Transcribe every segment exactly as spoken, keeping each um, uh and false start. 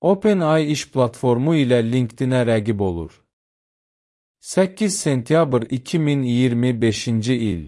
OpenAI iş platformu ilə LinkedIn-ə rəqib olur. səkkiz sentyabr iki min iyirmi beşinci il.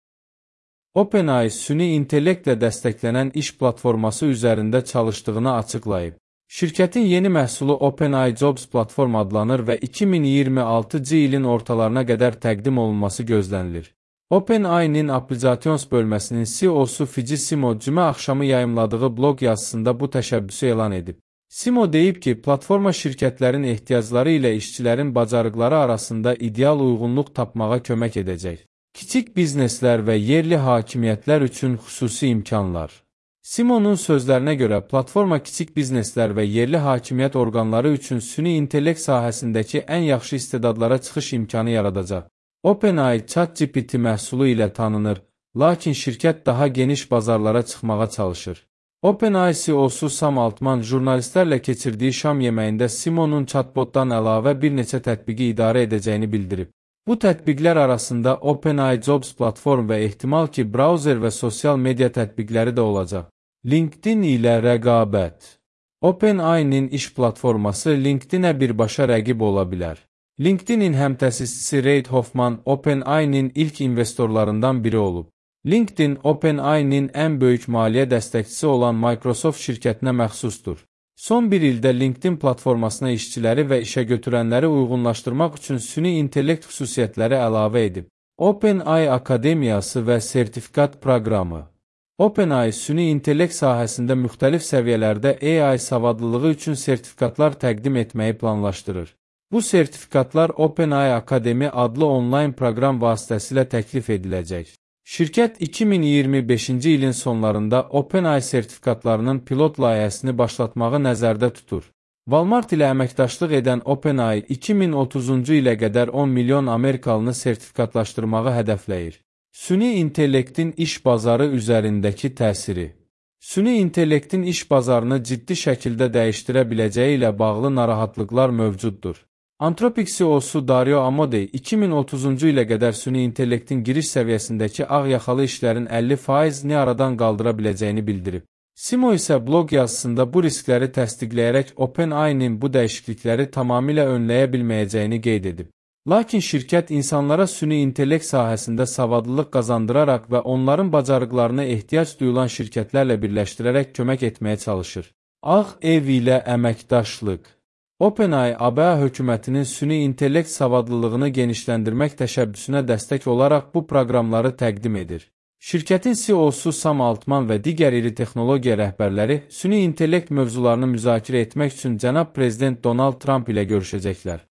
OpenAI süni intellektlə dəstəklənən iş platforması üzərində çalışdığını açıqlayıb. Şirkətin yeni məhsulu OpenAI Jobs platform adlanır və iki min iyirmi altıncı ilin ortalarına qədər təqdim olunması gözlənilir. OpenAI-nin Applications bölməsinin C E O-su Fidji Simo cümə axşamı yayımladığı blog yazısında bu təşəbbüsü elan edib. Simo deyib ki, platforma şirkətlərin ehtiyacları ilə işçilərin bacarıqları arasında ideal uyğunluq tapmağa kömək edəcək. Kiçik bizneslər və yerli hakimiyyətlər üçün xüsusi imkanlar. Simonun sözlərinə görə, platforma kiçik bizneslər və yerli hakimiyyət orqanları üçün süni intellekt sahəsindəki ən yaxşı istedadlara çıxış imkanı yaradacaq. OpenAI ChatGPT məhsulu ilə tanınır, lakin şirkət daha geniş bazarlara çıxmağa çalışır. OpenAI C E O-su Sam Altman jurnalistlərlə keçirdiyi şam yeməyində Simonun chatbotdan əlavə bir neçə tətbiqi idarə edəcəyini bildirib. Bu tətbiqlər arasında OpenAI Jobs platform və ehtimal ki, brauzer və sosial media tətbiqləri də olacaq. LinkedIn ilə rəqabət. OpenAI-nin iş platforması LinkedIn-ə birbaşa rəqib ola bilər. LinkedIn-in həmtəsisçisi Reid Hoffman OpenAI-nin ilk investorlarından biri olub. LinkedIn, OpenAI-nin ən böyük maliyyə dəstəkçisi olan Microsoft şirkətinə məxsusdur. Son bir ildə LinkedIn platformasına işçiləri və işə götürənləri uyğunlaşdırmaq üçün süni intellekt xüsusiyyətləri əlavə edib. OpenAI Akademiyası və sertifikat proqramı. OpenAI süni intellekt sahəsində müxtəlif səviyyələrdə A I savadlılığı üçün sertifikatlar təqdim etməyi planlaşdırır. Bu sertifikatlar OpenAI Akademi adlı onlayn proqram vasitəsilə təklif ediləcək. Şirkət iki min iyirmi beşinci ilin sonlarında OpenAI sertifikatlarının pilot layihəsini başlatmağı nəzərdə tutur. Walmart ilə əməkdaşlıq edən OpenAI iki min otuzuncu ilə qədər on milyon Amerikalını sertifikatlaşdırmağı hədəfləyir. Süni intellektin iş bazarı üzərindəki təsiri. Süni intellektin iş bazarını ciddi şəkildə dəyişdirə biləcəyi ilə bağlı narahatlıqlar mövcuddur. Anthropic C E O-su Dario Amodei iki min otuzuncu ilə qədər süni intellektin giriş səviyyəsindəki ağ yaxalı işlərin əlli faizini aradan qaldıra biləcəyini bildirib. Simo isə blog yazısında bu riskləri təsdiqləyərək OpenAI-nin bu dəyişiklikləri tamamilə önləyə bilməyəcəyini qeyd edib. Lakin şirkət insanlara süni intellekt sahəsində savadlılıq qazandıraraq və onların bacarıqlarını ehtiyac duyulan şirkətlərlə birləşdirərək kömək etməyə çalışır. Ağ Ev ilə əməkdaşlıq. OpenAI A B A hökumətinin süni intellekt savadlılığını genişləndirmək təşəbbüsünə dəstək olaraq bu proqramları təqdim edir. Şirkətin C E O-su Sam Altman və digər iri texnologiya rəhbərləri süni intellekt mövzularını müzakirə etmək üçün cənab prezident Donald Trump ilə görüşəcəklər.